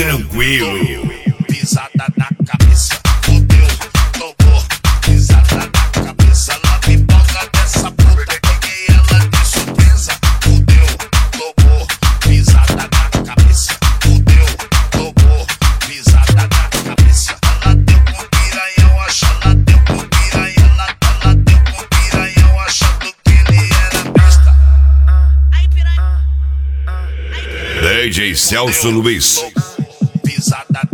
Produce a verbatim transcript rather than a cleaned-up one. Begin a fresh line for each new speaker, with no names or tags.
tranquilo.
Pisada na cabeça, fudeu, tomou. Pisada na cabeça, ela me boga dessa puta. Peguei ela de surpresa, fudeu, tomou. Pisada na cabeça, fudeu, tomou. Pisada na cabeça, ela deu com piranhão, acha, ela deu com piranhão, ela, ela deu com piranhão, achando que ele era besta.
Aí piranha,
D J Celso Luiz.
Pisada